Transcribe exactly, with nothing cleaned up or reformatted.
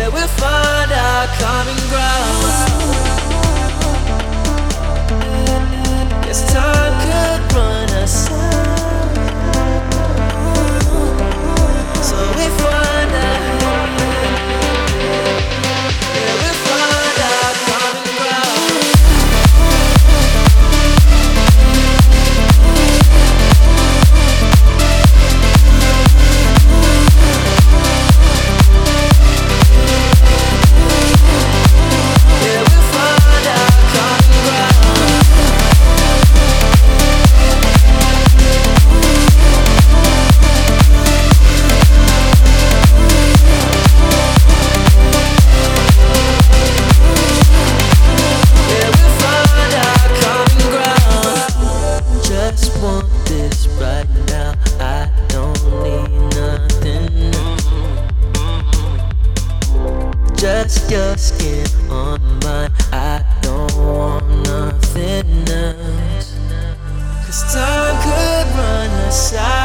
Yeah, we'll find our common ground. Yes, time could run us out, so we find out. Yeah, we'll find our common ground. Yeah, we'll find our common ground. Yeah, we'll find our common ground. Just want this right now. I don't need nothing else. Just your skin on mine. I don't want nothing else. 'Cause time could run us out.